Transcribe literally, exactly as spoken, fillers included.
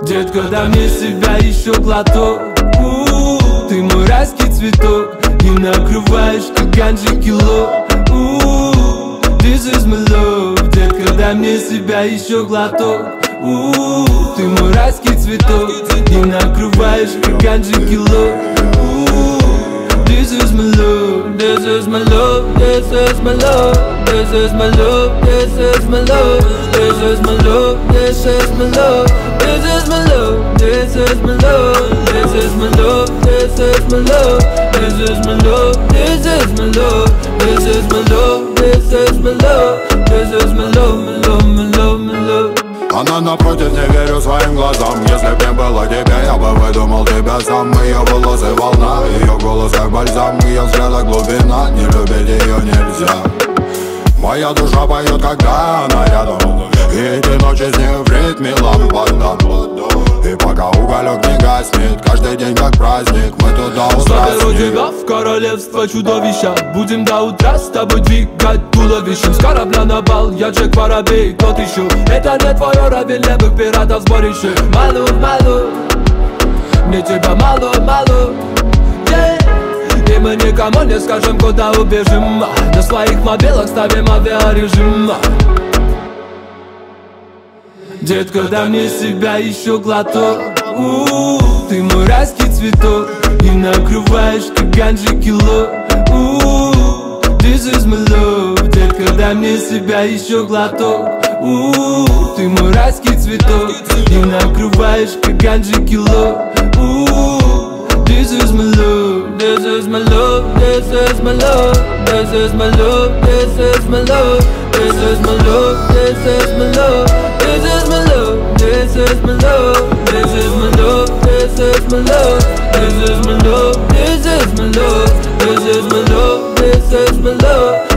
Детка, дай мне себя еще глоток. У-у-у, ты мой райский цветок, и накрываешь как ганджи кило. У-у-у, this is my love. Детка, дай мне себя еще глоток. У-у-у, ты мой райский цветок, и накрываешь как ганджи кило. У-у-у, this is my love, this is my love, this is my love, this is my love, this is my love, this is my love, this is my love, this is my love, this is my love, this is my love, this is my love, this is my love, this is my love, this is my love, this is my love, this is my love, my love, my love, my love. Она напротив, не верю своим глазам. Если б не было тебя, я бы выдумал тебя сам. Ее волосы волна, ее голос как бальзам, ее взгляда глубина, не любить ее нельзя. Моя душа поет, когда она рядом, и эти ночи с ней в ритме лампада. И пока уголек не гаснет, каждый день как праздник, мы туда Заберу тебя в королевство чудовища. Будем до утра с тобой двигать туловищем. С корабля на бал, я Джек Воробей, тот ищу. Это не твой уровень левых пиратов сборище. Малу, малу, мне тебя мало, мало, yeah. И мы никому не скажем, куда убежим. На своих мобилах ставим авиарежим. Детка, дай мне себя еще глоток. У-у-у, ты мой райский цветок, и накрываешь как ганджи кило. У-у-у, this is my love. Детка, дай мне себя еще глоток. У-у-у, ты мой райский цветок, и накрываешь как ганджи кило. У-у-у, this is my love, this is my love, this is my love, this is my love, this is my love, this is my love, this is my love, this is my love, this is my love, this is my love, this is my love, this is my love, this is my love, this is my love, this is my love.